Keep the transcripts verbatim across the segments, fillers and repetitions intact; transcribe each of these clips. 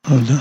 أبدأ.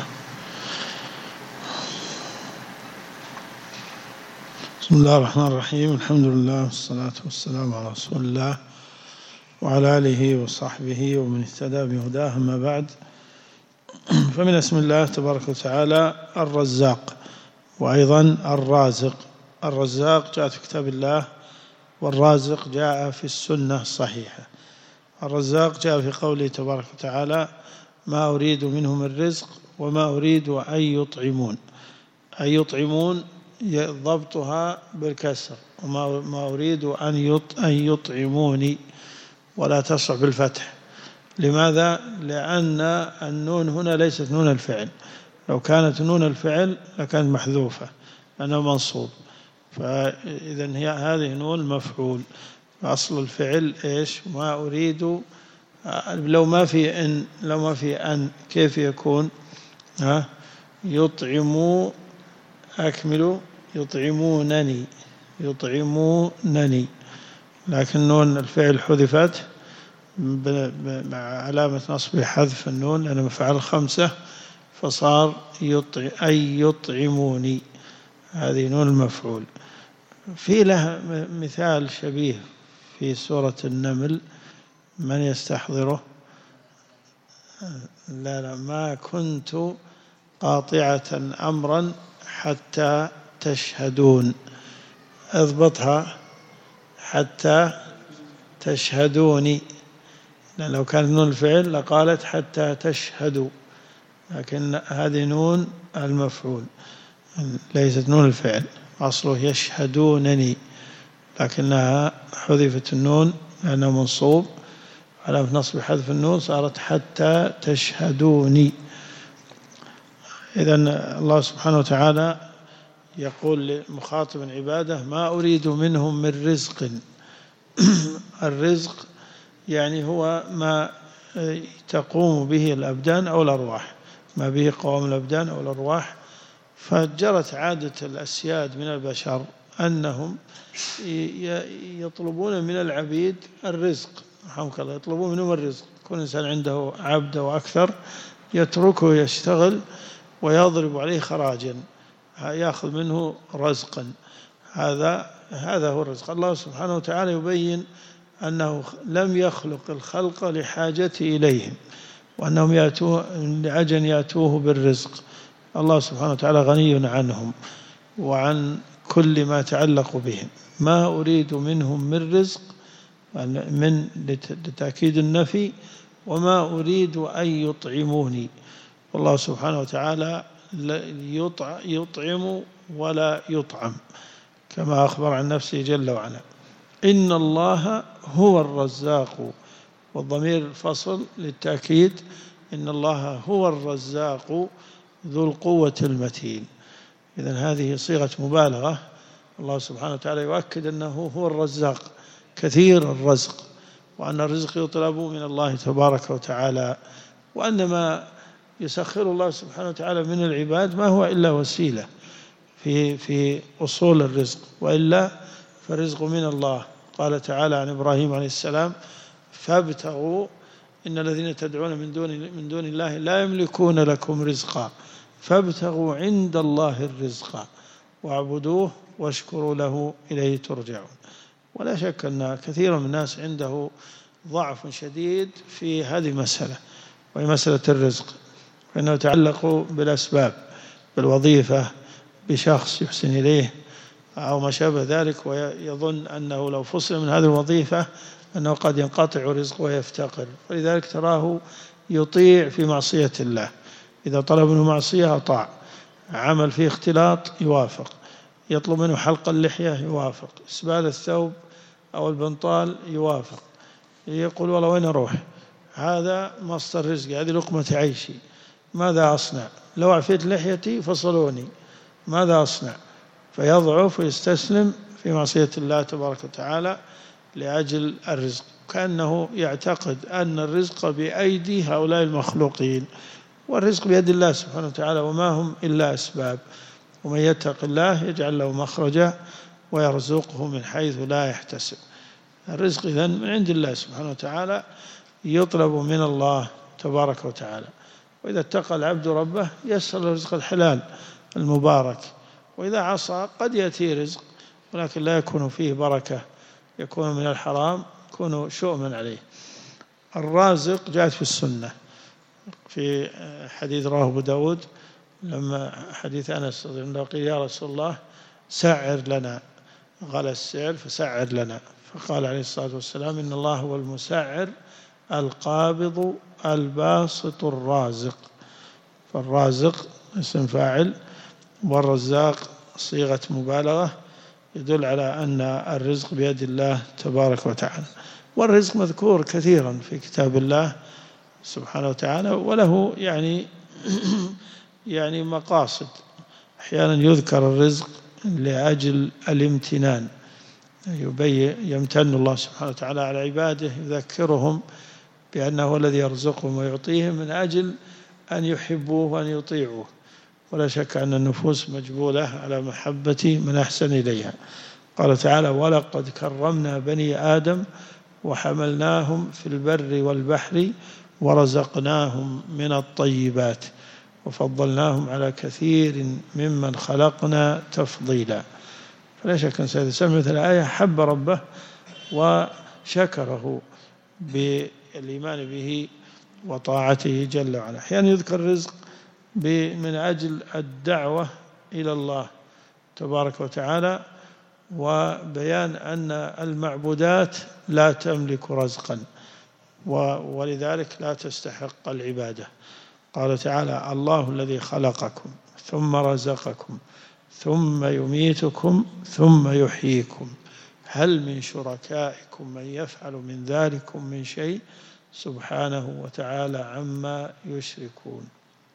بسم الله الرحمن الرحيم. الحمد لله والصلاة والسلام على رسول الله وعلى آله وصحبه ومن اهتدى بهداه. أما بعد، فمن اسم الله تبارك وتعالى الرزاق، وأيضا الرازق. الرزاق جاء في كتاب الله، والرازق جاء في السنة الصحيحة. الرزاق جاء في قوله تبارك وتعالى: ما أريد منهم من رزق وما أريد أن يطعمون. أن يطعمون ضبطها بالكسر، وما ما أريد أن يطعموني ولا تصح بالفتح. لماذا؟ لأن النون هنا ليست نون الفعل، لو كانت نون الفعل لكانت محذوفة لأنه منصوب، فإذن هي هذه نون المفعول. أصل الفعل إيش؟ ما أريد. لو ما في إن لو ما في أن كيف يكون؟ ها يطعموا أكملوا يطعمونني يطعمونني لكن نون الفعل حذفت مع علامة نصب حذف النون لأنه مفعل خمسة، فصار يطع أي يطعموني، هذه نون المفعول. في له مثال شبيه في سورة النمل، من يستحضره؟ لا لا ما كنت قاطعة أمرا حتى تشهدون. اضبطها، حتى تشهدوني، لأن لو كانت نون الفعل لقالت حتى تشهدوا، لكن هذه نون المفعول ليست نون الفعل، أصله يشهدونني، لكنها حذفت النون لأنه منصوب على نصب حذف النون، صارت حتى تشهدوني. إذن الله سبحانه وتعالى يقول لمخاطب عباده: ما أريد منهم من رزق. الرزق يعني هو ما تقوم به الأبدان أو الأرواح، ما به قوام الأبدان أو الأرواح. فجرت عادة الأسياد من البشر أنهم يطلبون من العبيد الرزق، رحمك الله، يطلبون منهم الرزق. كل إنسان عنده عبد أو أكثر يتركه يشتغل ويضرب عليه خراجا، يأخذ منه رزقا. هذا هذا هو الرزق. الله سبحانه وتعالى يبين أنه لم يخلق الخلق لحاجته إليهم، وأنهم يأتوه لعجل يأتوه بالرزق. الله سبحانه وتعالى غني عنهم وعن كل ما تعلق بهم. ما أريد منهم من رزق، من لتأكيد النفي، وما أريد أن يطعموني. والله سبحانه وتعالى يطعم ولا يطعم، كما أخبر عن نفسه جل وعلا: إن الله هو الرزاق. والضمير فصل للتأكيد، إن الله هو الرزاق ذو القوة المتين. إذن هذه صيغة مبالغة. الله سبحانه وتعالى يؤكد أنه هو الرزاق كثير الرزق، وأن الرزق يطلب من الله تبارك وتعالى، وأن ما يسخر الله سبحانه وتعالى من العباد ما هو إلا وسيلة في في أصول الرزق، وإلا فالرزق من الله. قال تعالى عن إبراهيم عليه السلام: فابتغوا إن الذين تدعون من دون من دون الله لا يملكون لكم رزقا فابتغوا عند الله الرزق واعبدوه واشكروا له إليه ترجعون. ولا شك أن كثير من الناس عنده ضعف شديد في هذه المسألة، وهي مسألة الرزق، فإنه يتعلق بالأسباب، بالوظيفة، بشخص يحسن إليه أو ما شابه ذلك، ويظن أنه لو فصل من هذه الوظيفة أنه قد ينقطع رزقه ويفتقر، ولذلك تراه يطيع في معصية الله. إذا طلب منه معصية أطاع، عمل فيه اختلاط يوافق، يطلب منه حلق اللحية يوافق، إسبال الثوب أو البنطال يوافق، يقول والله وين أروح؟ هذا مصدر رزقي، هذه لقمة عيشي، ماذا أصنع؟ لو عفيت لحيتي فصلوني، ماذا أصنع؟ فيضعف ويستسلم في معصية الله تبارك وتعالى لأجل الرزق، كأنه يعتقد أن الرزق بأيدي هؤلاء المخلوقين، والرزق بيد الله سبحانه وتعالى، وما هم إلا أسباب. ومن يتق الله يجعل له مخرجا ويرزقه من حيث لا يحتسب. الرزق إذن من عند الله سبحانه وتعالى، يطلب من الله تبارك وتعالى. وإذا اتقى العبد ربه يسر له رزق الحلال المبارك، وإذا عصى قد يأتي رزق ولكن لا يكون فيه بركة، يكون من الحرام، يكون شؤما عليه. الرازق جاءت في السنة في حديث رواه أبو داود، لما حديث أنس رضي الله عنه قيل يا رسول الله سعر لنا، غلى السعر فسعر لنا، فقال عليه الصلاة والسلام إن الله هو المسعر القابض الباسط الرازق. فالرازق اسم فاعل، والرزاق صيغة مبالغة يدل على أن الرزق بيد الله تبارك وتعالى. والرزق مذكور كثيرا في كتاب الله سبحانه وتعالى، وله يعني يعني مقاصد. أحيانا يذكر الرزق لأجل الامتنان، يبين يمتن الله سبحانه وتعالى على عباده، يذكرهم بأنه هو الذي يرزقهم ويعطيهم من أجل أن يحبوه وأن يطيعوه. ولا شك أن النفوس مجبولة على محبة من أحسن إليها. قال تعالى ولقد كرمنا بني آدم وحملناهم في البر والبحر ورزقناهم من الطيبات وفضلناهم على كثير ممن خلقنا تفضيلا. فلا شك أن سيد سمع مثل الآية حب ربه وشكره بالإيمان به وطاعته جل وعلا. أحيانا يذكر الرزق من أجل الدعوة إلى الله تبارك وتعالى، وبيان أن المعبودات لا تملك رزقا ولذلك لا تستحق العبادة. قال تعالى الله الذي خلقكم ثم رزقكم ثم يميتكم ثم يحييكم هل من شركائكم من يفعل من ذلكم من شيء سبحانه وتعالى عما يشركون.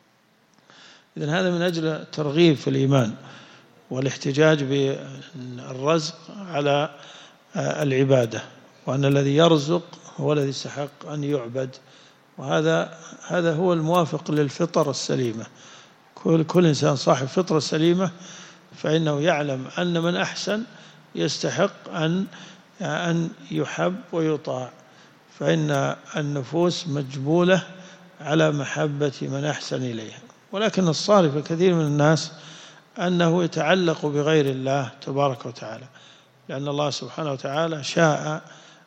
إذن هذا من أجل الترغيب في الإيمان والاحتجاج بالرزق على العبادة، وأن الذي يرزق هو الذي يستحق أن يعبد، وهذا هذا هو الموافق للفطر السليمة. كل كل إنسان صاحب فطرة سليمة فإنه يعلم أن من أحسن يستحق أن أن يحب ويطاع، فإن النفوس مجبولة على محبة من أحسن إليها. ولكن الصارف كثير من الناس أنه يتعلق بغير الله تبارك وتعالى، لأن الله سبحانه وتعالى شاء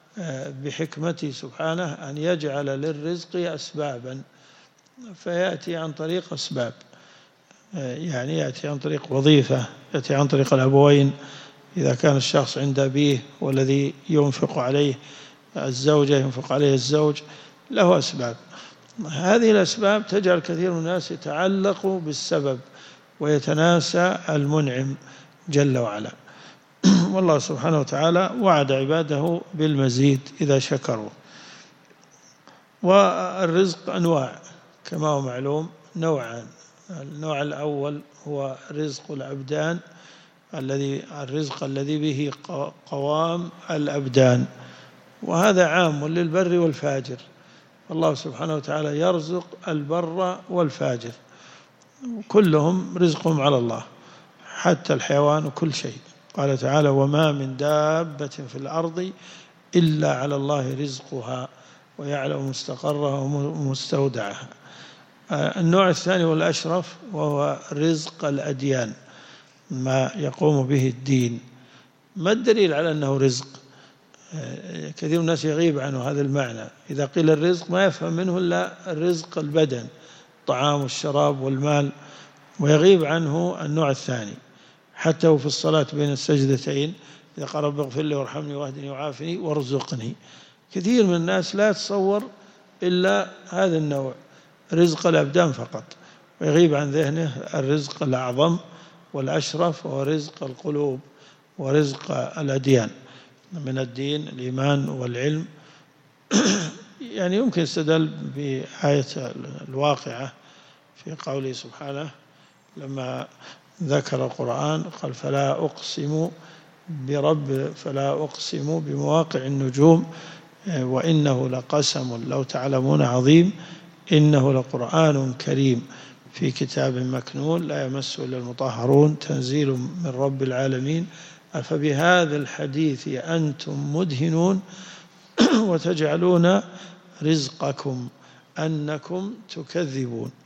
بحكمته سبحانه أن يجعل للرزق أسبابا، فيأتي عن طريق أسباب، يعني يأتي عن طريق وظيفة، يأتي عن طريق الأبوين إذا كان الشخص عند أبيه والذي ينفق عليه الزوجة ينفق عليه الزوج، له أسباب. هذه الأسباب تجعل كثير من الناس يتعلق بالسبب ويتناسى المنعم جل وعلا. والله سبحانه وتعالى وعد عباده بالمزيد إذا شكروا. والرزق أنواع كما هو معلوم، نوعان. النوع الأول هو رزق الأبدان، الذي الرزق الذي به قوام الأبدان، وهذا عام للبر والفاجر. الله سبحانه وتعالى يرزق البر والفاجر، كلهم رزقهم على الله، حتى الحيوان وكل شيء. قال تعالى وما من دابة في الأرض إلا على الله رزقها ويعلم مستقرها ومستودعها. النوع الثاني والأشرف وهو رزق الأديان، ما يقوم به الدين. ما الدليل على أنه رزق؟ كثير من الناس يغيب عنه هذا المعنى. إذا قيل الرزق ما يفهم منه إلا الرزق البدن، الطعام والشراب والمال، ويغيب عنه النوع الثاني. حتى وفي الصلاة بين السجدتين إذا قال رب اغفر لي وارحمني واهدني وعافني وارزقني، كثير من الناس لا يتصور إلا هذا النوع، رزق الأبدان فقط، ويغيب عن ذهنه الرزق الأعظم والأشرف وهو رزق القلوب ورزق الأديان من الدين الإيمان والعلم. يعني يمكن استدل بآية الواقعة في قوله سبحانه لما ذكر القرآن قال فلا أقسم برب فلا أقسم بمواقع النجوم وإنه لقسم لو تعلمون عظيم إنه لقرآن كريم في كتاب مكنون لا يمسه إلا المطهرون تنزيل من رب العالمين أفبهذا الحديث أنتم مدهنون وتجعلون رزقكم أنكم تكذبون.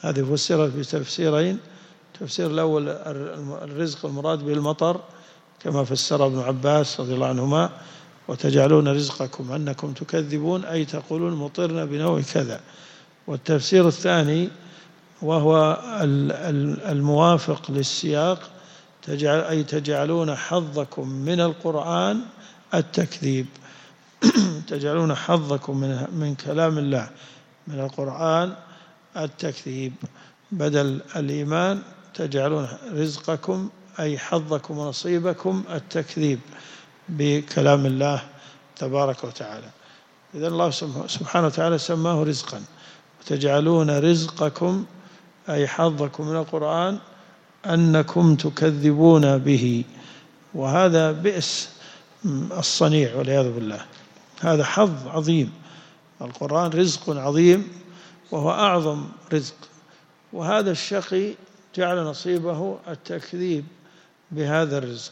هذه فسرت بتفسيرين. التفسير الأول الرزق المراد به المطر كما فسر ابن عباس رضي الله عنهما، وتجعلون رزقكم أنكم تكذبون أي تقولون مطرنا بنوع كذا. والتفسير الثاني وهو الموافق للسياق، تجعل أي تجعلون حظكم من القرآن التكذيب تجعلون حظكم من, من كلام الله من القرآن التكذيب، بدل الإيمان تجعلون رزقكم أي حظكم ونصيبكم التكذيب بكلام الله تبارك وتعالى. إذن الله سبحانه وتعالى سماه رزقا، وتجعلون رزقكم أي حظكم من القرآن أنكم تكذبون به، وهذا بئس الصنيع والعياذ بالله. هذا حظ عظيم، القرآن رزق عظيم وهو أعظم رزق، وهذا الشقي جعل نصيبه التكذيب بهذا الرزق.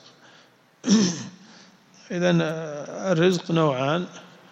إذن الرزق نوعان،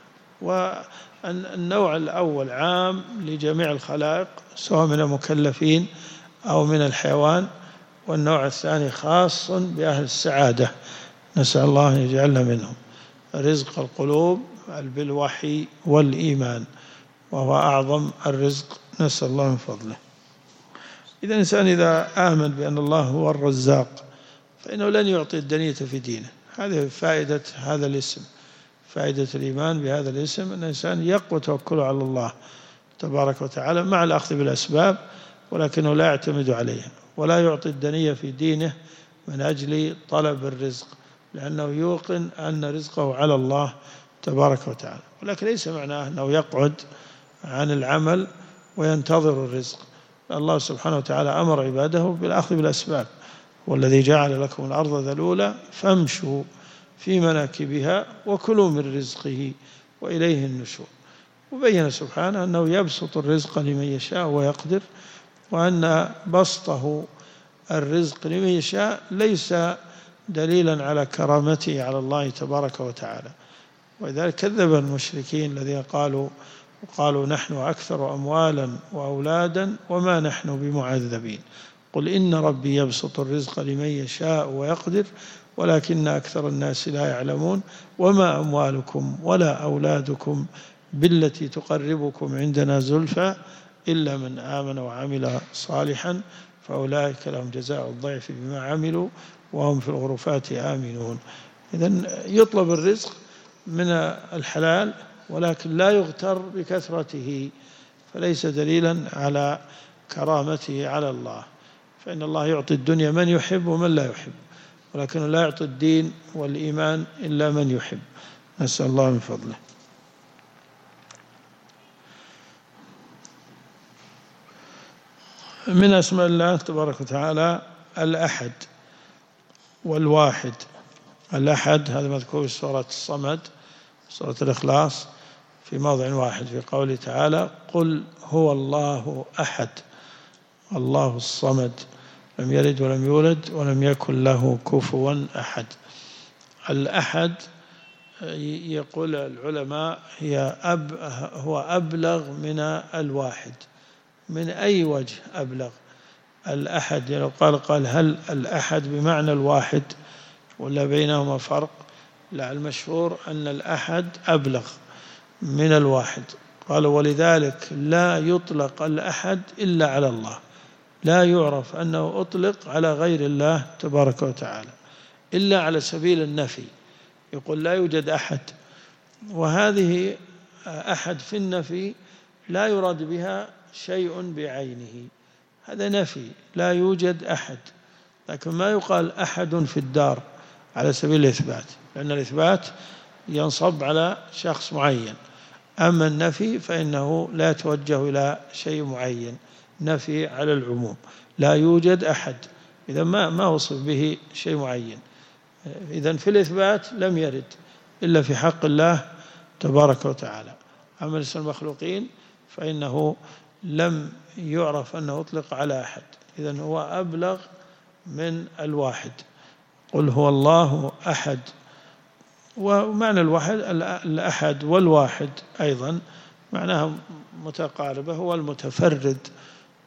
والنوع الأول عام لجميع الخلائق سواء من المكلفين أو من الحيوان، والنوع الثاني خاص بأهل السعادة، نسأل الله أن يجعلنا منهم. رزق القلوب بالوحي والإيمان، وهو أعظم الرزق، نسأل الله من فضله. إذا الإنسان إذا آمن بأن الله هو الرزاق فإنه لن يعطي الدنية في دينه. هذه فائدة هذا الاسم، فائدة الإيمان بهذا الاسم أن الإنسان يقوى توكله على الله تبارك وتعالى مع الأخذ بالأسباب، ولكنه لا يعتمد عليها، ولا يعطي الدنية في دينه من أجل طلب الرزق، لأنه يوقن أن رزقه على الله تبارك وتعالى. ولكن ليس معناه أنه يقعد عن العمل وينتظر الرزق. الله سبحانه وتعالى أمر عباده بالأخذ بالأسباب، والذي جعل لكم الأرض ذلولا فامشوا في مناكبها وكلوا من رزقه وإليه النشور. وبين سبحانه أنه يبسط الرزق لمن يشاء ويقدر، وأن بسطه الرزق لمن يشاء ليس دليلا على كرامته على الله تبارك وتعالى. ولذلك كذب المشركين الذين قالوا وقالوا نحن أكثر أموالا وأولادا وما نحن بمعذبين، قل إن ربي يبسط الرزق لمن يشاء ويقدر ولكن أكثر الناس لا يعلمون، وما أموالكم ولا أولادكم بالتي تقربكم عندنا زلفى إلا من آمن وعمل صالحا فأولئك لهم جزاء الضعف بما عملوا وهم في الغرفات آمنون. إذن يطلب الرزق من الحلال ولكن لا يغتر بكثرته، فليس دليلا على كرامته على الله، فإن الله يعطي الدنيا من يحب ومن لا يحب، ولكنه لا يعطي الدين والإيمان إلا من يحب، نسأل الله من فضله. من أسماء الله تبارك وتعالى الأحد والواحد. الأحد هذا مذكور في سورة الصمد، سورة الإخلاص، في موضع واحد في قوله تعالى قل هو الله أحد الله الصمد لم يلد ولم يولد ولم يكن له كفوا أحد. الأحد يقول العلماء هي أب هو أبلغ من الواحد. من أي وجه أبلغ؟ الأحد يعني قال قال هل الأحد بمعنى الواحد ولا بينهما فرق؟ لا، المشهور أن الأحد أبلغ من الواحد. قال ولذلك لا يطلق الأحد إلا على الله، لا يعرف أنه أطلق على غير الله تبارك وتعالى إلا على سبيل النفي، يقول لا يوجد أحد، وهذه أحد في النفي لا يراد بها شيء بعينه، هذا نفي لا يوجد أحد. لكن ما يقال أحد في الدار على سبيل الإثبات، لأن الإثبات ينصب على شخص معين، أما النفي فإنه لا يتوجه إلى شيء معين، نفي على العموم، لا يوجد أحد، إذا ما ما وصف به شيء معين. إذن في الإثبات لم يرد إلا في حق الله تبارك وتعالى. أما اسم المخلوقين فإنه لم يعرف أنه أطلق على أحد، إذن هو أبلغ من الواحد. قل هو الله أحد، ومعنى الواحد الأحد والواحد أيضا معناها متقاربة، هو المتفرد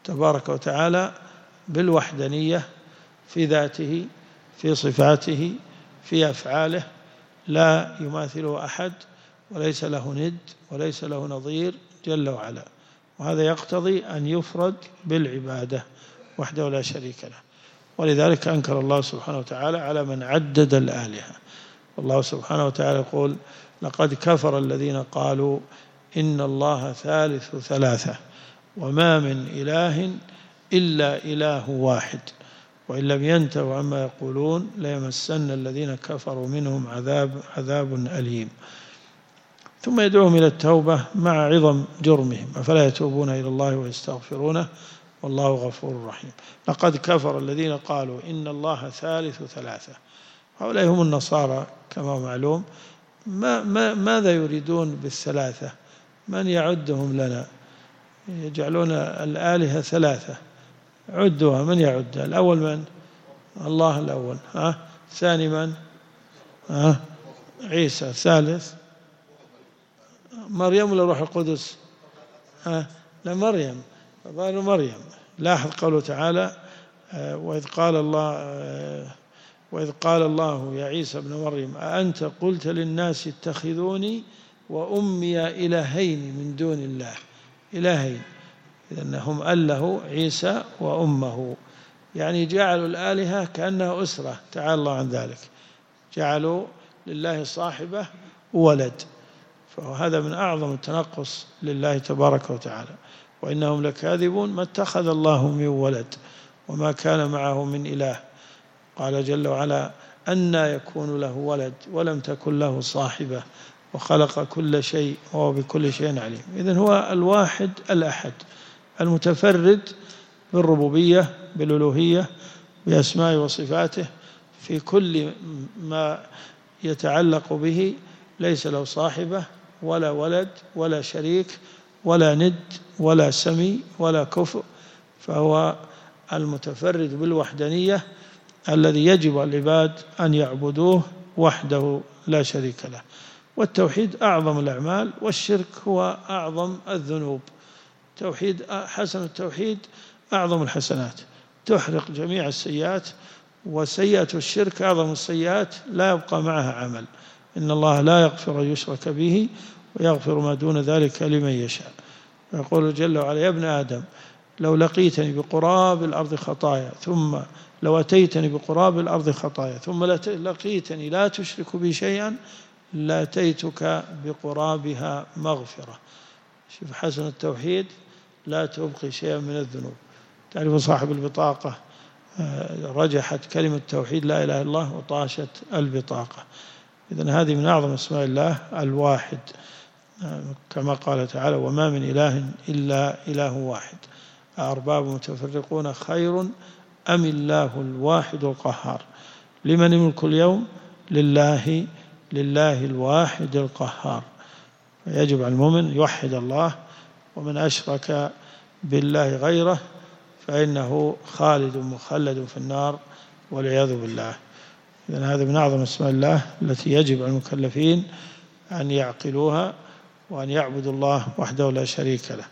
تبارك وتعالى بالوحدانية في ذاته، في صفاته، في أفعاله، لا يماثله أحد وليس له ند وليس له نظير جل وعلا. وهذا يقتضي أن يفرد بالعبادة وحده لا شريك له. ولذلك أنكر الله سبحانه وتعالى على من عدد الآلهة. والله سبحانه وتعالى يقول: لقد كفر الذين قالوا إن الله ثالث ثلاثة وما من إله إلا إله واحد وإن لم ينتهوا عما يقولون ليمسن الذين كفروا منهم عذاب عذاب أليم. ثم يدعوهم إلى التوبة مع عظم جرمهم، أفلا يتوبون إلى الله ويستغفرونه والله غفور رحيم. لقد كفر الذين قالوا إن الله ثالث ثلاثة. هؤلاء هم النصارى كما معلوم. ما ما ماذا يريدون بالثلاثة؟ من يعدهم لنا؟ يجعلون الآلهة ثلاثة. عدوها، من يعدها؟ الأول من؟ الله الأول. ها؟ الثاني من؟ ها؟ عيسى. الثالث مريم ولا روح القدس؟ ها؟ لا، مريم. قالوا مريم. لاحظ قوله تعالى: وإذ قال الله وإذ قال الله يا عيسى ابن مريم أأنت قلت للناس اتخذوني وأمي إلهين من دون الله. إلهين، لأنهم أله عيسى وأمه، يعني جعلوا الآلهة كأنها أسرة، تعالى الله عن ذلك. جعلوا لله صاحبة وولد، فهذا من أعظم التنقص لله تبارك وتعالى. وإنهم لكاذبون، ما اتخذ الله من ولد وما كان معه من إله. قال جل وعلا: أنى يكون له ولد ولم تكن له صاحبة وخلق كل شيء وهو بكل شيء عليم. إذن هو الواحد الأحد المتفرد بالربوبية، بالألوهية، بأسماء وصفاته في كل ما يتعلق به، ليس له صاحبة ولا ولد ولا شريك ولا ند ولا سمي ولا كفء. فهو المتفرد بالوحدانية الذي يجب على العباد أن يعبدوه وحده لا شريك له. والتوحيد أعظم الأعمال، والشرك هو أعظم الذنوب. توحيد حسن التوحيد أعظم الحسنات، تحرق جميع السيئات، وسيئة الشرك أعظم السيئات لا يبقى معها عمل. إن الله لا يغفر أن يشرك به ويغفر ما دون ذلك لمن يشاء. يقول جل وعلا: يا ابن آدم لو لقيتني بقراب الأرض خطايا ثم لو أتيتني بقراب الأرض خطايا ثم لقيتني لا تشرك بي شيئا لأتيتك بقرابها مغفرة. شوف حسن التوحيد، لا تبقي شيئا من الذنوب. تعرف صاحب البطاقة رجحت كلمة التوحيد لا إله إلا الله وطاشت البطاقة. إذن هذه من أعظم اسماء الله الواحد، كما قال تعالى: وما من إله إلا إله واحد أأرباب متفرقون خير أم الله الواحد القهار. لمن الملك اليوم؟ لله لله الواحد القهار. فيجب على المؤمن يوحد الله، ومن أشرك بالله غيره فإنه خالد مخلد في النار والعياذ بالله. إذن هذا من أعظم اسماء الله التي يجب على المكلفين أن يعقلوها وأن يعبدوا الله وحده لا شريك له.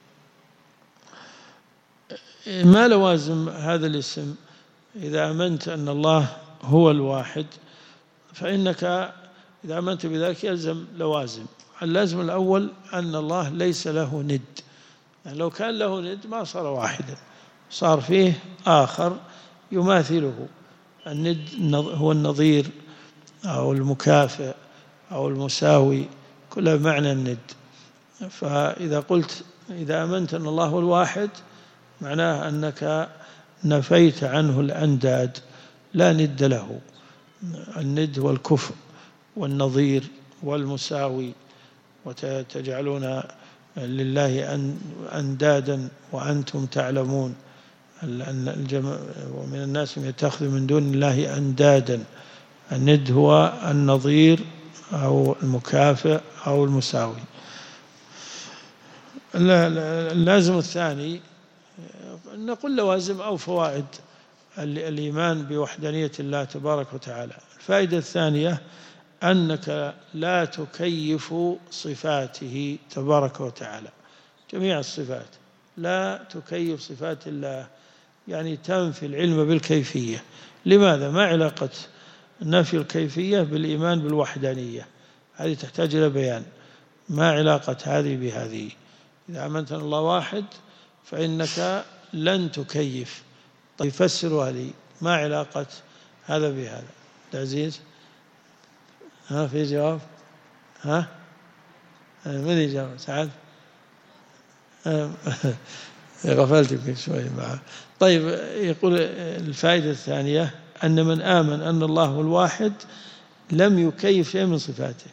ما لوازم هذا الاسم؟ إذا آمنت أن الله هو الواحد فإنك إذا آمنت بذلك يلزم لوازم. اللازم الأول أن الله ليس له ند، يعني لو كان له ند ما صار واحدا، صار فيه آخر يماثله. الند هو النظير أو المكافئ أو المساوي، كلها معنى الند. فإذا قلت إذا آمنت أن الله هو الواحد معناه أنك نفيت عنه الأنداد، لا ند له. الند هو الكفء والنظير والمساوي، وتجعلون لله أندادا وأنتم تعلمون. ومن الناس من يتخذ من دون الله أندادا. الند هو النظير أو المكافئ أو المساوي. اللازم الثاني نقول لوازم أو فوائد الإيمان بوحدانية الله تبارك وتعالى. الفائدة الثانية أنك لا تكيف صفاته تبارك وتعالى، جميع الصفات لا تكيف صفات الله، يعني تنفي العلم بالكيفية. لماذا؟ ما علاقة نفي الكيفية بالإيمان بالوحدانية؟ هذه تحتاج إلى بيان. ما علاقة هذه بهذه؟ إذا آمنت أن الله واحد فإنك لن تكيف. طيب فسروا هذه، ما علاقة هذا بهذا؟ عزيز، ها في جواب؟ ها من يجاوب؟ سعد غفلت يمكن شوي معه. طيب يقول الفائدة الثانية أن من آمن أن الله هو الواحد لم يكيف شيء من صفاته،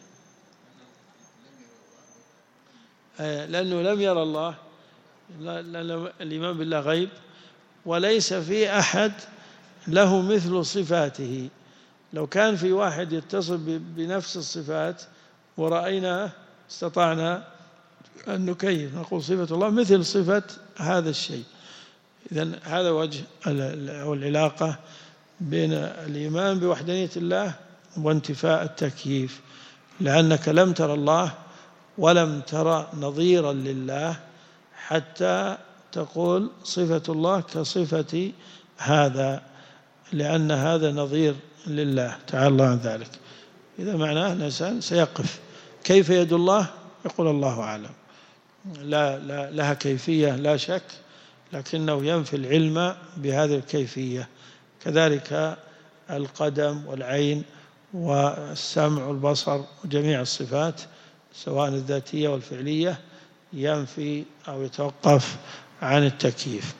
لأنه لم يرى الله، لأن الإيمان بالله غيب، وليس في أحد له مثل صفاته. لو كان في واحد يتصف بنفس الصفات ورأينا استطعنا أن نكيف، نقول صفة الله مثل صفة هذا الشيء. إذن هذا وجه أو العلاقة بين الإيمان بوحدانية الله وانتفاء التكييف، لأنك لم ترى الله ولم ترى نظيرا لله حتى تقول صفة الله كصفة هذا، لأن هذا نظير لله تعالى الله عن ذلك. إذا معناه الإنسان سيقف كيف يد الله، يقول الله أعلم، لا, لا لها كيفية لا شك، لكنه ينفي العلم بهذه الكيفية. كذلك القدم والعين والسمع والبصر وجميع الصفات سواء الذاتية والفعلية ينفي أو يتوقف عن التكييف.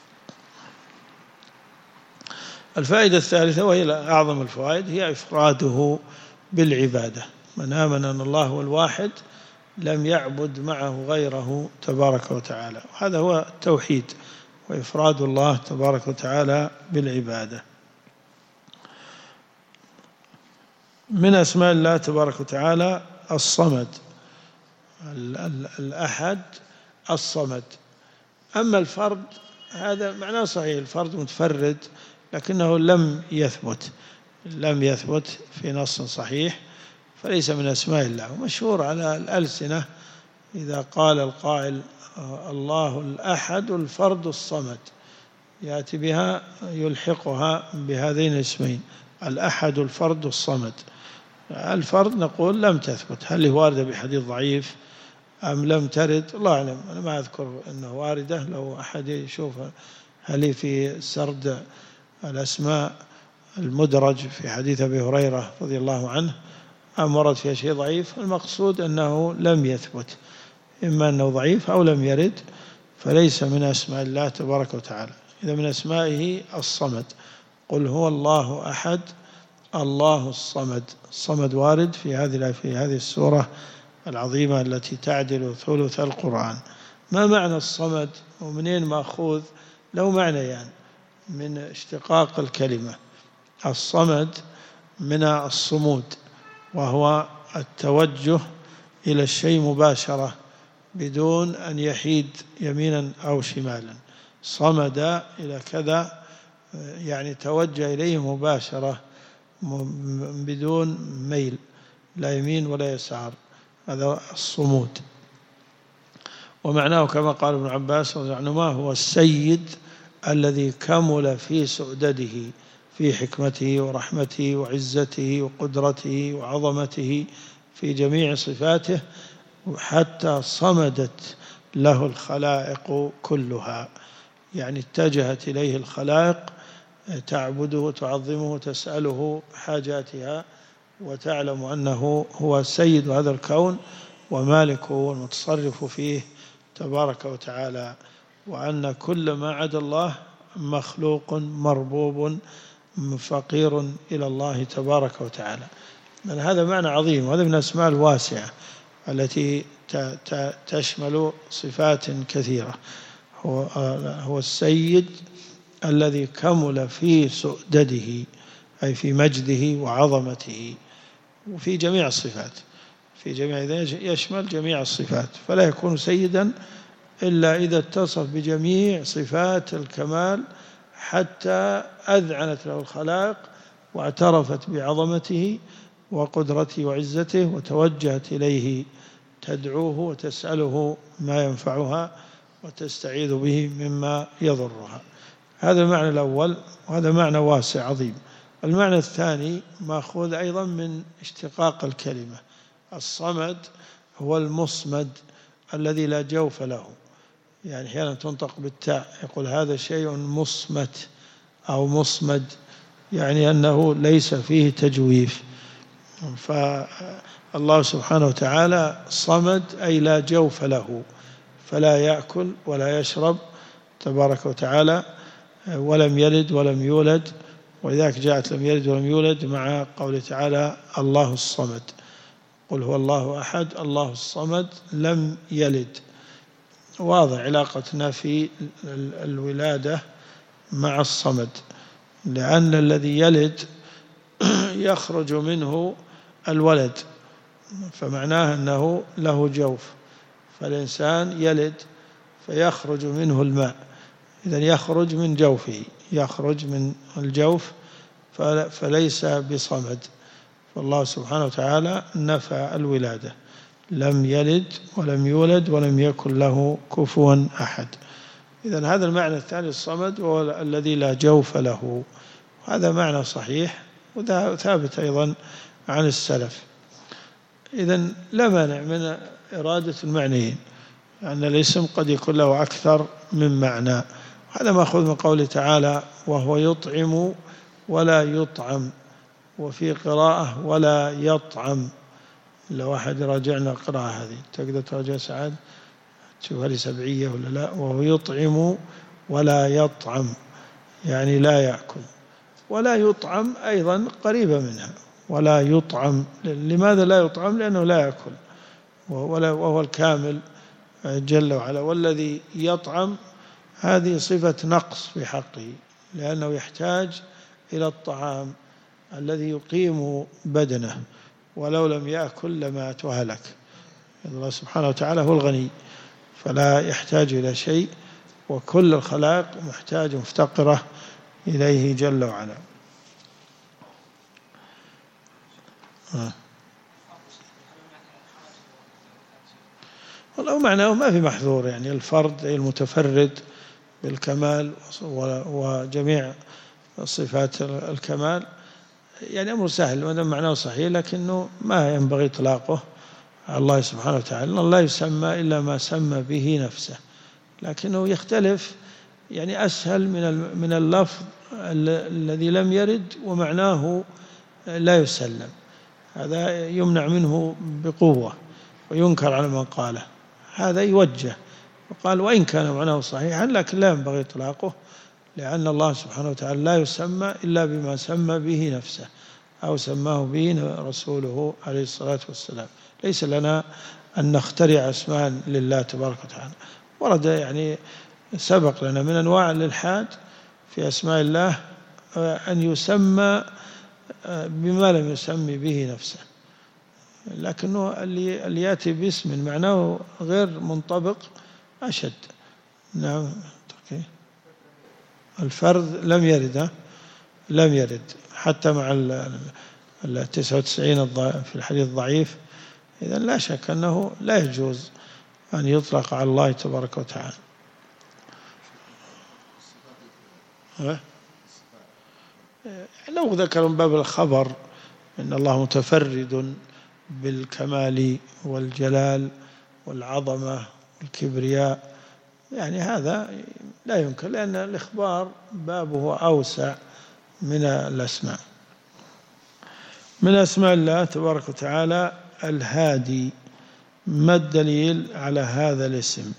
الفائدة الثالثة وهي أعظم الفوائد هي إفراده بالعبادة. من آمن أن الله هو الواحد لم يعبد معه غيره تبارك وتعالى، وهذا هو التوحيد وإفراد الله تبارك وتعالى بالعبادة. من أسماء الله تبارك وتعالى الصمد، الأحد الصمد. أما الفرد هذا معناه صحيح، الفرد متفرد، لكنه لم يثبت لم يثبت في نص صحيح، فليس من أسماء الله. ومشهور على الألسنة إذا قال القائل الله الأحد الفرد الصمد، يأتي بها يلحقها بهذين الاسمين، الأحد الفرد الصمد. الفرد نقول لم تثبت، هل هي واردة بحديث ضعيف أم لم ترد؟ الله أعلم، أنا ما أذكر أنه واردة. لو أحد يشوف هل هي في سرد الأسماء المدرج في حديث أبي هريرة رضي الله عنه أم ورد فيها شيء ضعيف، المقصود أنه لم يثبت، إما أنه ضعيف أو لم يرد، فليس من أسماء الله تبارك وتعالى. إذا من أسمائه الصمد، قل هو الله أحد الله الصمد. الصمد وارد في هذه في هذه السورة العظيمة التي تعدل ثلث القرآن. ما معنى الصمد ومنين مأخوذ؟ له معنيان، يعني من اشتقاق الكلمة. الصمد من الصمود، وهو التوجه إلى الشيء مباشرة بدون أن يحيد يمينا أو شمالا. صمد إلى كذا يعني توجه إليه مباشرة بدون ميل، لا يمين ولا يسار، هذا الصمود. ومعناه كما قال ابن عباس رضي الله عنهما هو السيد الذي كمل في سؤدده، في حكمته ورحمته وعزته وقدرته وعظمته في جميع صفاته، حتى صمدت له الخلائق كلها، يعني اتجهت إليه الخلائق تعبده وتعظمه وتسأله حاجاتها، وتعلم أنه هو سيد هذا الكون ومالكه والمتصرف فيه تبارك وتعالى، وأن كل ما عدا الله مخلوق مربوب فقير إلى الله تبارك وتعالى. من هذا معنى عظيم، وهذا من الأسماء الواسعة التي تشمل صفات كثيرة. هو هو السيد الذي كمل في سؤدده، أي في مجده وعظمته، وفي جميع الصفات، في جميع يشمل جميع الصفات، فلا يكون سيدا إلا إذا اتصف بجميع صفات الكمال حتى أذعنت له الخلائق واعترفت بعظمته وقدرته وعزته، وتوجهت إليه تدعوه وتسأله ما ينفعها وتستعيذ به مما يضرها. هذا المعنى الأول، وهذا معنى واسع عظيم. المعنى الثاني مأخوذ أيضا من اشتقاق الكلمة. الصمد هو المصمد الذي لا جوف له، يعني أحيانا تنطق بالتاء، يقول هذا شيء مصمت أو مصمد، يعني أنه ليس فيه تجويف. فالله سبحانه وتعالى صمد أي لا جوف له، فلا يأكل ولا يشرب تبارك وتعالى، ولم يلد ولم يولد، ولذلك جاءت لم يلد ولم يولد مع قوله تعالى الله الصمد، قل هو الله أحد الله الصمد لم يلد. واضح علاقتنا في الولادة مع الصمد، لأن الذي يلد يخرج منه الولد، فمعناه أنه له جوف، فالإنسان يلد فيخرج منه الماء، إذن يخرج من جوفه، يخرج من الجوف، فليس بصمد. فالله سبحانه وتعالى نفى الولادة، لم يلد ولم يولد ولم يكن له كفوا أحد. إذن هذا المعنى الثاني الصمد هو الذي لا جوف له، هذا معنى صحيح وثابت أيضا عن السلف. إذن لا مانع من إرادة المعنيين، أن الاسم قد يكون له أكثر من معنى. هذا مأخوذ من قوله تعالى وهو يطعم ولا يطعم، وفي قراءة ولا يطعم. لو أحد راجعنا القراءة هذه تقدر تراجع سعد تشوف هذه سبعية ولا لا؟ وهو يطعم ولا يطعم يعني لا يأكل، ولا يطعم أيضا قريبة منها، ولا يطعم. لماذا لا يطعم؟ لأنه لا يأكل وهو الكامل جل وعلا. والذي يطعم هذه صفة نقص في حقه، لأنه يحتاج إلى الطعام الذي يقيم بدنه، ولو لم يأكل لمات وهلك. الله سبحانه وتعالى هو الغني فلا يحتاج إلى شيء، وكل الخلائق محتاج مفتقرة إليه جل وعلا. والله معناه ما في محذور، يعني الفرد المتفرد بالكمال وجميع صفات الكمال يعني أمر سهل، وهذا معناه صحيح، لكنه ما ينبغي إطلاقه على الله سبحانه وتعالى. الله لا يسمى إلا ما سمى به نفسه، لكنه يختلف، يعني أسهل من من اللفظ الذي لم يرد ومعناه لا يسلم، هذا يمنع منه بقوة وينكر على من قاله. هذا يوجه وقال وإن كان معناه صحيحا لكن لا ينبغي إطلاقه، لأن الله سبحانه وتعالى لا يسمى إلا بما سمى به نفسه أو سماه به رسوله عليه الصلاة والسلام. ليس لنا أن نخترع أسماء لله تبارك وتعالى. ورد يعني سبق لنا من أنواع الإلحاد في أسماء الله أن يسمى بما لم يسمي به نفسه، لكنه اللي يأتي باسم معناه غير منطبق أشد. نعم الفرد لم يرد لم يرد حتى مع التسعة وتسعين في الحديث الضعيف. إذن لا شك أنه لا يجوز أن يطلق على الله تبارك وتعالى. لو ذكر من باب الخبر إن الله متفرد بالكمال والجلال والعظمة والكبرياء، يعني هذا لا يمكن، لأن الإخبار بابه أوسع من الأسماء. من أسماء الله تبارك وتعالى الهادي. ما الدليل على هذا الاسم؟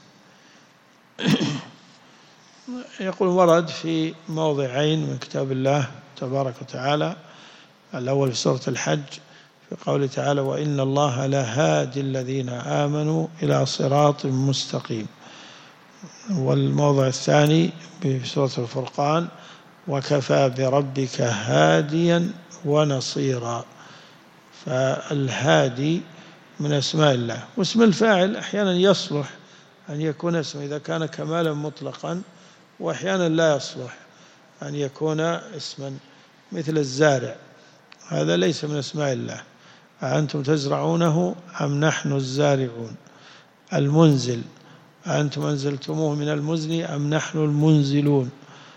يقول ورد في موضعين من كتاب الله تبارك وتعالى. الأول في سورة الحج في قوله تعالى وإن الله لهادي الذين آمنوا إلى صراط مستقيم. والموضع الثاني في سورة الفرقان وكفى بربك هاديا ونصيرا. فالهادي من أسماء الله. واسم الفاعل أحيانا يصلح أن يكون اسم إذا كان كمالا مطلقا، وأحيانا لا يصلح أن يكون اسما، مثل الزارع، هذا ليس من أسماء الله. أأنتم تزرعونه أم نحن الزارعون. المنزل أأنتم أنزلتموه من المزن أم نحن المنزلون.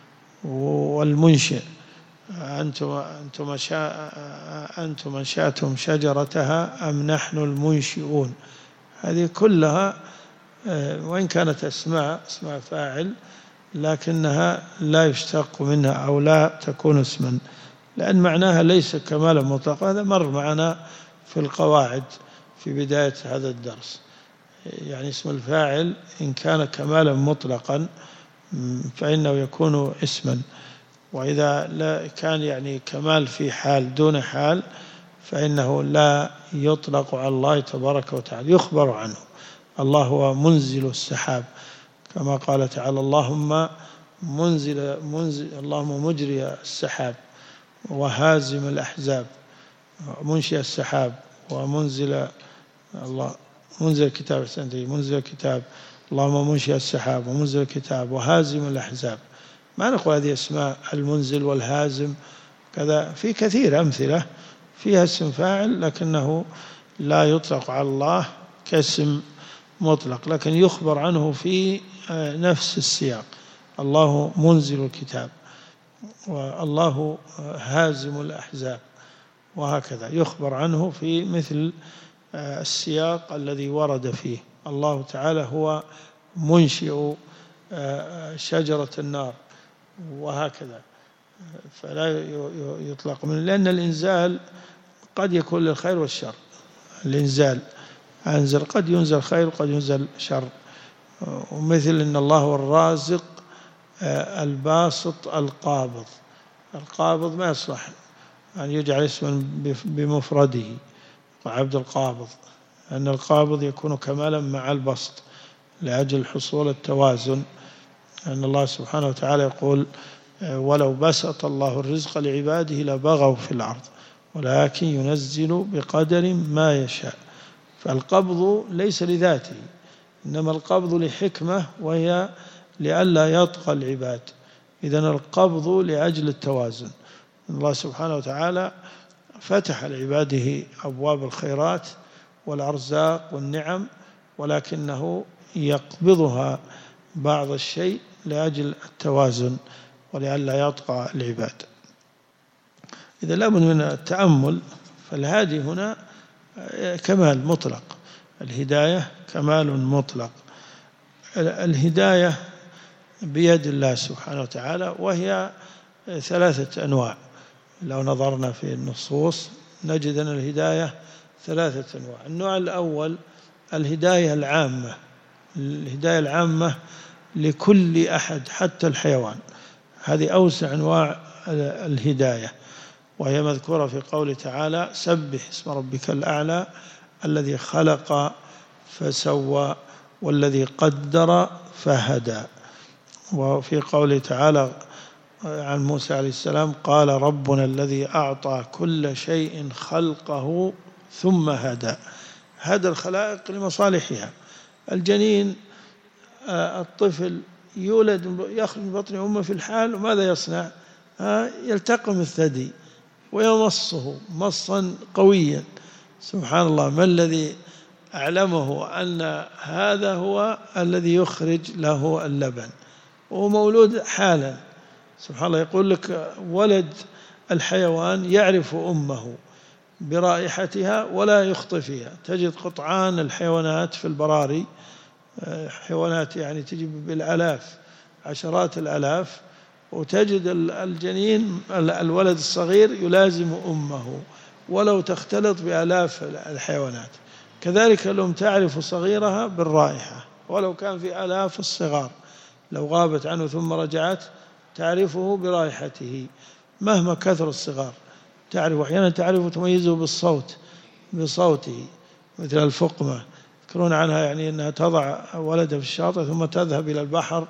والمنشئ أنتم أنتم أنتم أنشأتم شجرتها أم نحن المنشئون. هذه كلها وإن كانت أسماء اسماء فاعل لكنها لا يشتق منها أو لا تكون اسما، لأن معناها ليس كمالا مطلقا. هذا مر معنا في القواعد في بداية هذا الدرس. يعني اسم الفاعل إن كان كمالا مطلقا فإنه يكون اسما، وإذا لا كان يعني كمال في حال دون حال فإنه لا يطلق على الله تبارك وتعالى، يخبر عنه. الله هو منزل السحاب كما قال تعالى اللهم منزل, منزل اللهم مجري السحاب وهازم الأحزاب، منشئ السحاب ومنزل الله منزل الكتاب منزل الكتاب اللهم منشئ السحاب ومنزل الكتاب وهازم الأحزاب. ما نقول هذه اسماء المنزل والهازم كذا، في كثير أمثلة فيها اسم فاعل لكنه لا يطلق على الله كاسم مطلق، لكن يخبر عنه في نفس السياق. الله منزل الكتاب والله هازم الأحزاب، وهكذا يخبر عنه في مثل السياق الذي ورد فيه. الله تعالى هو منشئ شجرة النار، وهكذا. فلا يطلق منه، لأن الإنزال قد يكون للخير والشر. الإنزال أنزل قد ينزل خير وقد ينزل شر. ومثل إن الله هو الرازق الباسط القابض. القابض ما يصلح أن يجعل اسما بمفرده وعبد القابض، لأن القابض يكون كمالا مع البسط لأجل حصول التوازن. أن الله سبحانه وتعالى يقول ولو بسط الله الرزق لعباده لبغوا في الأرض ولكن ينزل بقدر ما يشاء. فالقبض ليس لذاته، إنما القبض لحكمة وهي لئلا يطغى العباد. إذن القبض لأجل التوازن. الله سبحانه وتعالى فتح لعباده أبواب الخيرات والأرزاق والنعم، ولكنه يقبضها بعض الشيء لأجل التوازن ولئلا يطغى العباد. إذا لابد من التأمل. فالهادي هنا كمال مطلق، الهداية كمال مطلق. الهداية بيد الله سبحانه وتعالى، وهي ثلاثة أنواع. لو نظرنا في النصوص نجد أن الهداية ثلاثة أنواع. النوع الأول الهداية العامة، الهداية العامة لكل أحد حتى الحيوان. هذه أوسع أنواع الهداية، وهي مذكورة في قوله تعالى سبح اسم ربك الأعلى الذي خلق فسوى والذي قدر فهدى. وفي قوله تعالى عن موسى عليه السلام قال ربنا الذي أعطى كل شيء خلقه ثم هدى. هدى الخلائق لمصالحها. الجنين الطفل يولد يخرج من بطن أمه في الحال، وماذا يصنع؟ يلتقم الثدي ويمصه مصا قويا. سبحان الله، ما الذي أعلمه أن هذا هو الذي يخرج له اللبن، وهو مولود حالا. سبحان الله، يقول لك ولد الحيوان يعرف أمه برائحتها ولا يخطئ فيها. تجد قطعان الحيوانات في البراري، حيوانات يعني تجي بالآلاف عشرات الآلاف، وتجد الجنين الولد الصغير يلازم أمه ولو تختلط بآلاف الحيوانات. كذلك الأم تعرف صغيرها بالرائحة ولو كان في آلاف الصغار، لو غابت عنه ثم رجعت تعرفه برائحته مهما كثر الصغار. تعرف أحيانا تعرف تميزه بالصوت بصوته، مثل الفقمة يذكرون عنها يعني أنها تضع ولدها في الشاطئ ثم تذهب إلى البحر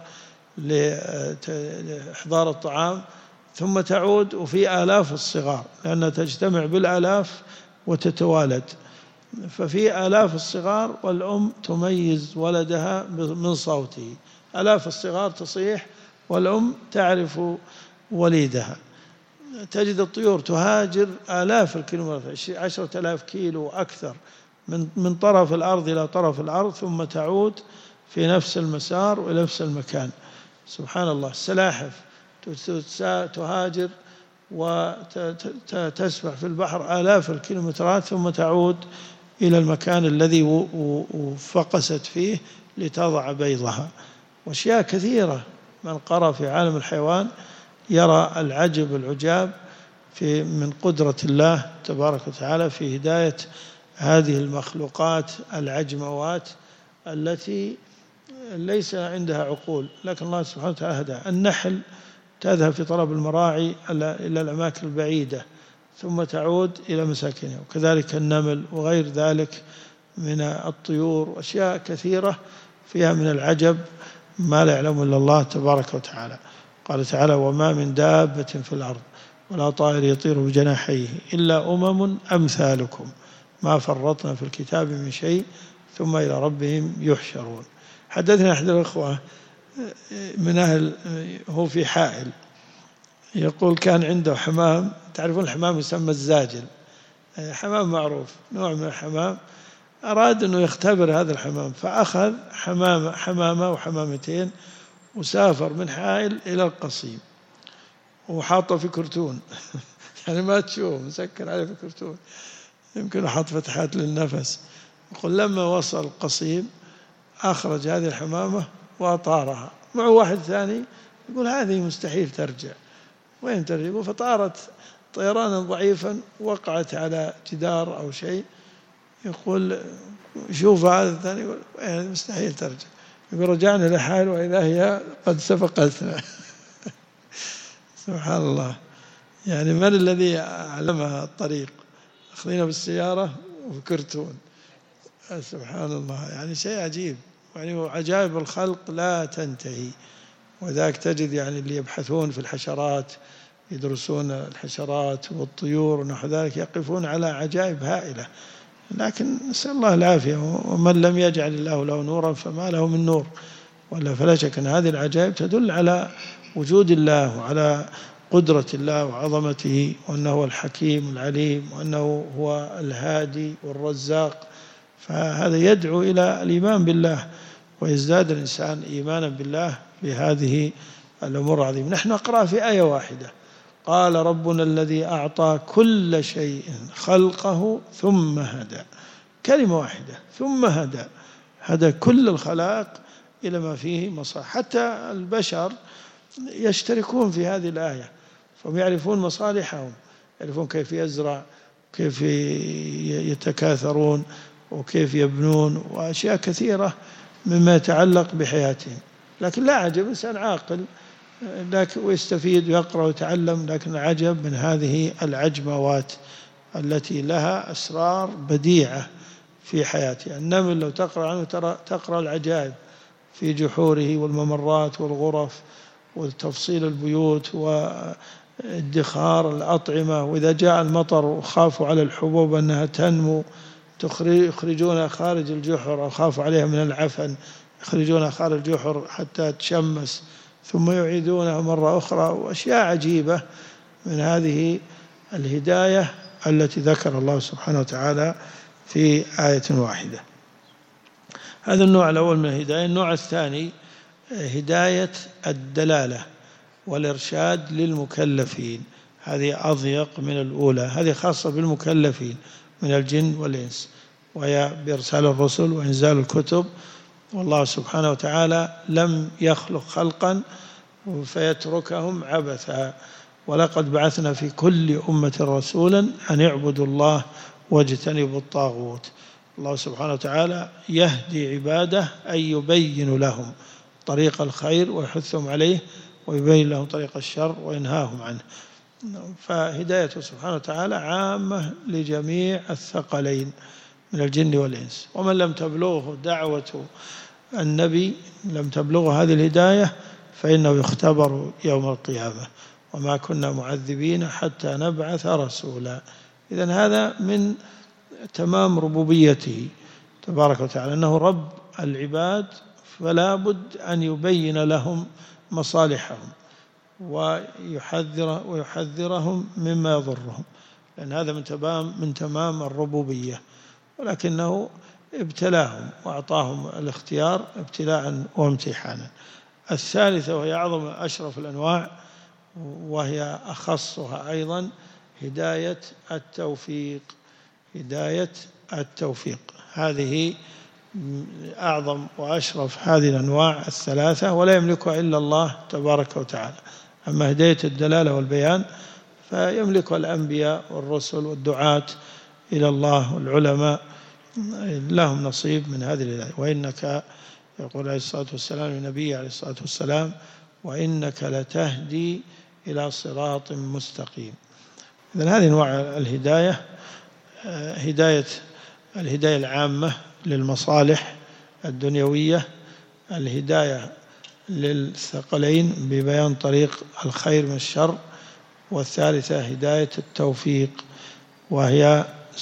لإحضار الطعام ثم تعود وفي آلاف الصغار، لأنها تجتمع بالآلاف وتتوالد. ففي آلاف الصغار والأم تميز ولدها من صوته. آلاف الصغار تصيح والأم تعرف وليدها. تجد الطيور تهاجر آلاف الكيلومترات، عشرة آلاف كيلو أكثر من من طرف الأرض إلى طرف الأرض، ثم تعود في نفس المسار ونفس المكان. سبحان الله، السلاحف تهاجر وتسبح في البحر آلاف الكيلومترات ثم تعود إلى المكان الذي فقست فيه لتضع بيضها. وأشياء كثيرة من قرأ في عالم الحيوان يرى العجب العجاب في من قدرة الله تبارك وتعالى في هداية هذه المخلوقات العجموات التي ليس عندها عقول، لكن الله سبحانه وتعالى هدى. النحل تذهب في طلب المراعي إلى الأماكن البعيدة ثم تعود إلى مساكنها، وكذلك النمل وغير ذلك من الطيور، وأشياء كثيرة فيها من العجب ما لا يعلم إلا الله تبارك وتعالى. قال تعالى: وما من دابة في الأرض ولا طائر يطير بجناحيه إلا أمم أمثالكم ما فرطنا في الكتاب من شيء ثم إلى ربهم يحشرون. حدثنا أحد الأخوة من أهل، هو في حائل، يقول كان عنده حمام، تعرفون الحمام يسمى الزاجل، حمام معروف نوع من الحمام، أراد أنه يختبر هذا الحمام فأخذ حمامة حمامة وحمامتين وسافر من حائل إلى القصيم وحاطه في كرتون يعني ما تشوف، مسكر عليه في كرتون، يمكن حط فتحات للنفس. يقول لما وصل القصيم أخرج هذه الحمامة وأطارها مع واحد ثاني، يقول هذه مستحيل ترجع، وين ترجع؟ فطارت طيرانا ضعيفا وقعت على جدار أو شيء. يقول شوف هذا الثاني، يقول يعني مستحيل ترجع. يقول رجعنا لحال وإذا هي قد سبقتنا سبحان الله، يعني من الذي علمها الطريق؟ أخذنا بالسيارة وكرتون، سبحان الله، يعني شيء عجيب، يعني عجائب الخلق لا تنتهي. وذاك تجد يعني اللي يبحثون في الحشرات يدرسون الحشرات والطيور ونحو ذلك يقفون على عجائب هائلة، لكن نسأل الله العافية. ومن لم يجعل الله له نورا فما له من نور. ولا فلا شك أن هذه العجائب تدل على وجود الله وعلى قدرة الله وعظمته، وأنه هو الحكيم العليم، وأنه هو الهادي والرزاق. فهذا يدعو إلى الإيمان بالله، ويزداد الإنسان إيمانا بالله بهذه الأمور العظيمة. نحن نقرأ في آية واحدة: قال ربنا الذي أعطى كل شيء خلقه ثم هدى. كلمة واحدة، ثم هدى، هدى كل الخلائق إلى ما فيه مصالح. حتى البشر يشتركون في هذه الآية، فهم يعرفون مصالحهم، يعرفون كيف يزرع، كيف يتكاثرون، وكيف يبنون، وأشياء كثيرة مما يتعلق بحياتهم. لكن لا عجب، إنسان عاقل لكن ويستفيد ويقرأ ويتعلم، لكن العجب من هذه العجموات التي لها أسرار بديعة في حياتها. النمل لو تقرأ عنه ترى تقرأ العجائب في جحوره والممرات والغرف وتفصيل البيوت وادخار الأطعمة، وإذا جاء المطر وخافوا على الحبوب أنها تنمو يخرجونها خارج الجحر، أو خافوا عليها من العفن يخرجونها خارج الجحر حتى تشمس ثم يعيدونها مرة أخرى. وأشياء عجيبة من هذه الهداية التي ذكر الله سبحانه وتعالى في آية واحدة. هذا النوع الأول من الهداية. النوع الثاني هداية الدلالة والإرشاد للمكلفين، هذه أضيق من الأولى، هذه خاصة بالمكلفين من الجن والإنس، وهي بإرسال الرسل وإنزال الكتب. والله سبحانه وتعالى لم يخلق خلقا فيتركهم عبثا، ولقد بعثنا في كل أمة رسولا أن اعبدوا الله واجتنبوا الطاغوت. الله سبحانه وتعالى يهدي عباده أن يبين لهم طريق الخير ويحثهم عليه، ويبين لهم طريق الشر وينهاهم عنه. فهدايته سبحانه وتعالى عامة لجميع الثقلين من الجن والإنس. ومن لم تبلغه دعوة النبي، لم تبلغه هذه الهداية، فإنه يختبر يوم القيامة: وما كنا معذبين حتى نبعث رسولا. إذن هذا من تمام ربوبيته تبارك وتعالى، أنه رب العباد، فلا بد أن يبين لهم مصالحهم ويحذر ويحذرهم مما يضرهم، لأن هذا من تمام من تمام الربوبية. ولكنه ابتلاهم وأعطاهم الاختيار ابتلاء وامتحانا. الثالثة وهي أعظم أشرف الأنواع وهي أخصها أيضا هداية التوفيق. هداية التوفيق هذه أعظم وأشرف هذه الأنواع الثلاثة، ولا يملكها إلا الله تبارك وتعالى. أما هداية الدلالة والبيان فيملكها الأنبياء والرسل والدعاة إلى الله والعلماء، لهم نصيب من هذه الهداية. وإنك، يقول عليه الصلاة والسلام للنبي عليه الصلاة والسلام: وإنك لتهدي إلى صراط مستقيم. إذن هذه أنواع الهداية: هداية الهداية العامة للمصالح الدنيوية، الهداية للثقلين ببيان طريق الخير من الشر، والثالثة هداية التوفيق وهي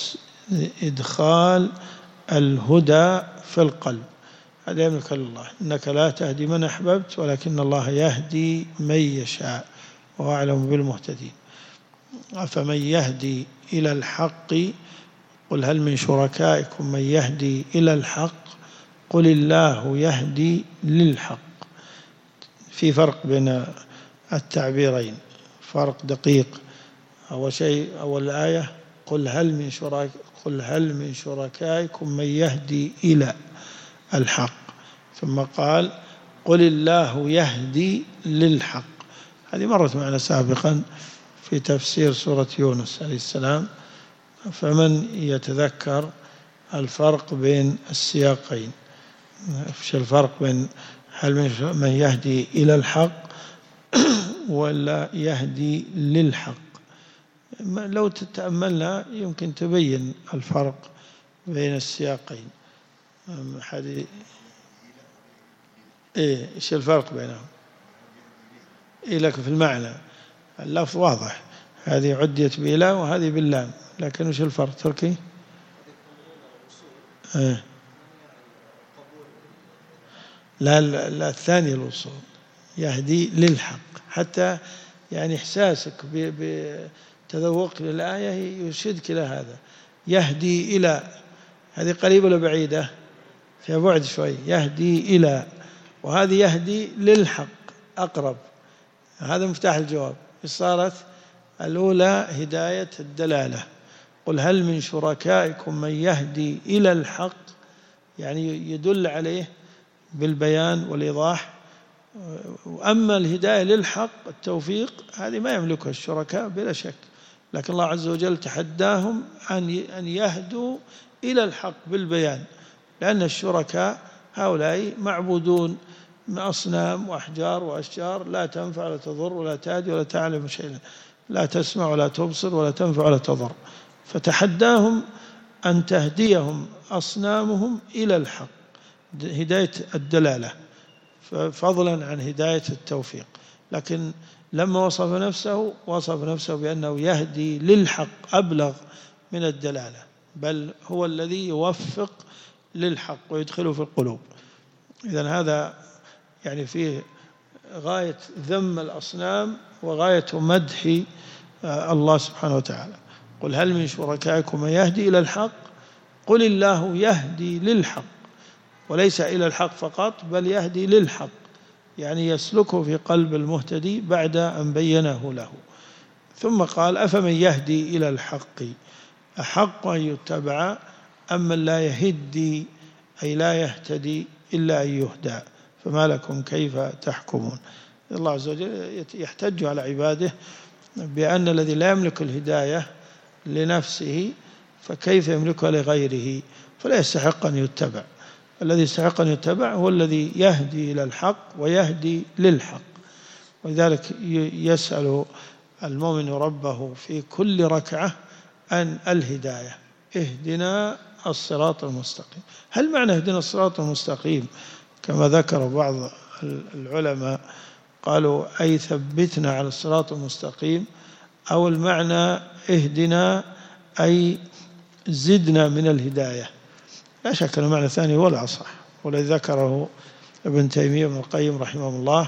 إدخال الهدى في القلب. هذا يملك الله: إنك لا تهدي من أحببت ولكن الله يهدي من يشاء وهو أعلم بالمهتدين. فمن يهدي إلى الحق قل هل من شركائكم من يهدي إلى الحق قل الله يهدي للحق. في فرق بين التعبيرين، فرق دقيق. أول شيء أول آية قل هل من شرك قل هل من شركائكم من يهدي إلى الحق، ثم قال قل الله يهدي للحق. هذه مرت معنا سابقا في تفسير سورة يونس عليه السلام، فمن يتذكر الفرق بين السياقين؟ ايش الفرق بين هل من يهدي إلى الحق ولا يهدي للحق؟ لو تتأملنا يمكن تبين الفرق بين السياقين. حدي ايه ايش الفرق بينهم؟ إيه لك في المعنى اللفظ واضح، هذه عديت بإلى وهذه باللام، لكن وش الفرق تركي؟ ايه لا لا الثاني الوصول، يهدي للحق، حتى يعني إحساسك بتذوق للآية يرشدك إلى هذا. يهدي إلى، هذه قريبة ولا بعيدة؟ فيها بعد شوي. يهدي إلى، وهذه يهدي للحق أقرب. هذا مفتاح الجواب. صارت الأولى هداية الدلالة، قل هل من شركائكم من يهدي إلى الحق، يعني يدل عليه بالبيان والإيضاح. وأما الهداية للحق التوفيق هذه ما يملكها الشركاء بلا شك، لكن الله عز وجل تحداهم أن يهدوا إلى الحق بالبيان، لأن الشركاء هؤلاء معبودون من أصنام وأحجار وأشجار لا تنفع ولا تضر ولا تهدي ولا تعلم شيئا، لا تسمع ولا تبصر ولا تنفع ولا تضر. فتحداهم أن تهديهم أصنامهم إلى الحق، هداية الدلالة، فضلا عن هداية التوفيق. لكن لما وصف نفسه وصف نفسه بأنه يهدي للحق أبلغ من الدلالة، بل هو الذي يوفق للحق ويدخله في القلوب. إذن هذا يعني فيه غاية ذم الأصنام وغاية مدح الله سبحانه وتعالى. قل هل من شركائكم من يهدي إلى الحق قل الله يهدي للحق، وليس إلى الحق فقط بل يهدي للحق، يعني يسلكه في قلب المهتدي بعد أن بينه له. ثم قال أفمن يهدي إلى الحق أحق أن يتبع أما لا يهدي أي لا يهتدي إلا أن يهدى فما لكم كيف تحكمون. الله عز وجل يحتج على عباده بأن الذي لا يملك الهداية لنفسه فكيف يملكها لغيره، فلا يستحق أن يتبع. الذي يستحق أن يتبع هو الذي يهدي إلى الحق ويهدي للحق. ولذلك يسأل المؤمن ربه في كل ركعة عن الهداية: اهدنا الصراط المستقيم. هل معنى اهدنا الصراط المستقيم كما ذكر بعض العلماء قالوا أي ثبتنا على الصراط المستقيم، أو المعنى اهدنا أي زدنا من الهداية؟ لا شك أن المعنى الثاني هو الأصح، والذي ذكره ابن تيمية وابن القيم رحمه الله،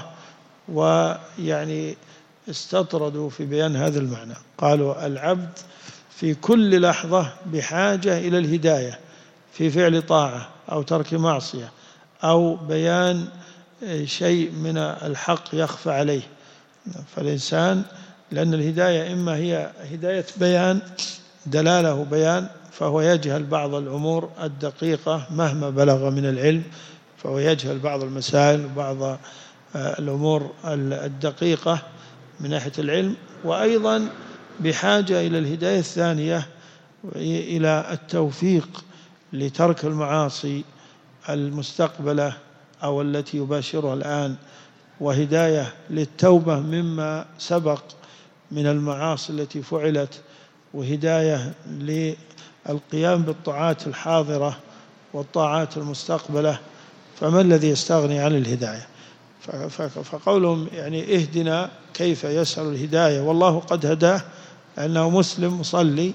ويعني استطردوا في بيان هذا المعنى. قالوا العبد في كل لحظة بحاجة إلى الهداية، في فعل طاعة أو ترك معصية أو بيان شيء من الحق يخفى عليه. فالإنسان، لأن الهداية إما هي هداية بيان، دلالة بيان، فهو يجهل بعض الأمور الدقيقة مهما بلغ من العلم، فهو يجهل بعض المسائل وبعض الأمور الدقيقة من ناحية العلم، وأيضا بحاجة إلى الهداية الثانية، إلى التوفيق لترك المعاصي المستقبلة أو التي يباشرها الآن، وهداية للتوبة مما سبق من المعاصي التي فعلت، وهداية للقيام بالطاعات الحاضرة والطاعات المستقبلة. فما الذي يستغني عن الهداية؟ فقولهم يعني اهدنا، كيف يسأل الهداية والله قد هداه، لأنه مسلم مصلي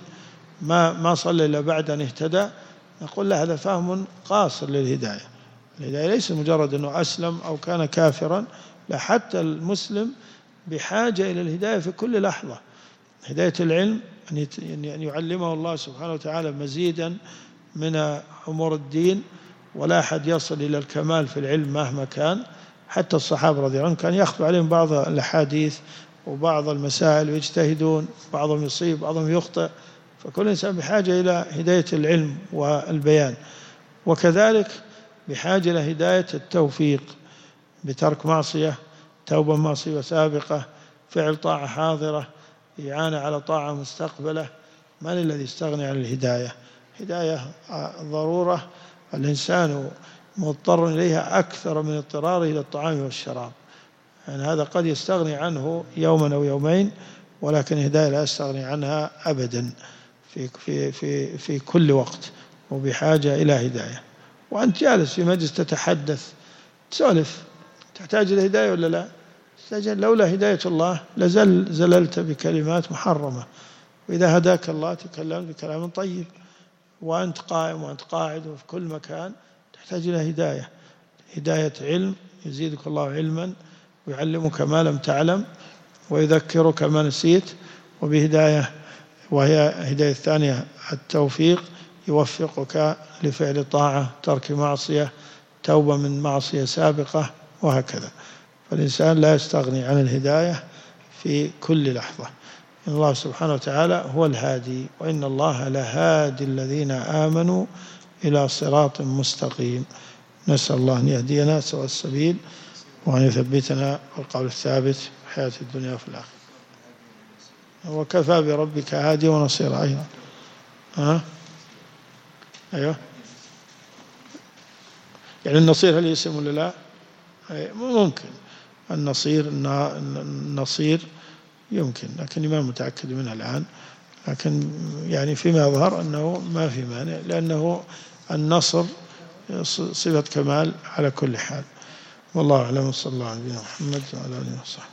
ما ما صلى إلا بعد أن اهتدى، نقول له هذا فهم قاصر للهداية. الهداية ليس مجرد أنه أسلم أو كان كافرا، لا، حتى المسلم بحاجة إلى الهداية في كل لحظة. هداية العلم أن يعلمه الله سبحانه وتعالى مزيدا من أمور الدين، ولا أحد يصل إلى الكمال في العلم مهما كان. حتى الصحابة رضي الله عنهم كان يخفى عليهم بعض الأحاديث وبعض المسائل ويجتهدون، بعضهم يصيب بعضهم يخطئ، فكل إنسان بحاجة إلى هداية العلم والبيان. وكذلك بحاجة إلى هداية التوفيق بترك معصية، توبة معصية سابقة، فعل طاعة حاضرة، إعانة على طاعة مستقبلة. من الذي يستغني عن الهداية؟ هداية ضرورة الإنسان مضطر إليها أكثر من اضطراره إلى الطعام والشراب، يعني هذا قد يستغني عنه يوما أو يومين، ولكن الهداية لا يستغني عنها أبدا في, في, في, في كل وقت، وبحاجة إلى هداية. وأنت جالس في مجلس تتحدث تسولف، تحتاج إلى هداية ولا لا؟ لولا هداية الله لزل زللت بكلمات محرمة، وإذا هداك الله تكلمت بكلام طيب، وأنت قائم وأنت قاعد وفي كل مكان تحتاج إلى هداية، هداية علم يزيدك الله علما ويعلمك ما لم تعلم ويذكرك ما نسيت، وبهداية وهي هداية الثانية التوفيق، يوفقك لفعل طاعة، ترك معصية، توبة من معصية سابقة، وهكذا. فالإنسان لا يستغني عن الهداية في كل لحظة. إن الله سبحانه وتعالى هو الهادي، وإن الله لهادي الذين آمنوا إلى صراط مستقيم. نسأل الله أن يهدينا سواء السبيل، وأن يثبتنا والقول الثابت في حياة الدنيا وفي الآخرة. وكفى بربك هادي ونصيرا أيضا. ها؟ أيوه، يعني النصير هل اسم ولا لا؟ ممكن النصير النصير يمكن، لكن ما متأكد منها الآن، لكن يعني فيما يظهر أنه ما في مانع، لأنه النصر صفة كمال على كل حال. والله أعلم، صلى الله عليه وسلم محمد وعلى آله وصحبه.